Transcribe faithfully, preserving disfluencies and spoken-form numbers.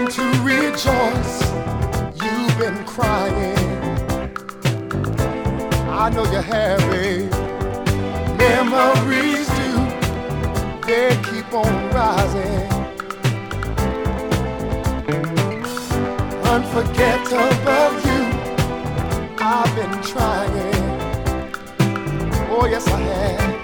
to rejoice. You've been crying. I know you're happy. Memories do, they keep on rising. Unforgettable you, I've been trying. Oh yes I have.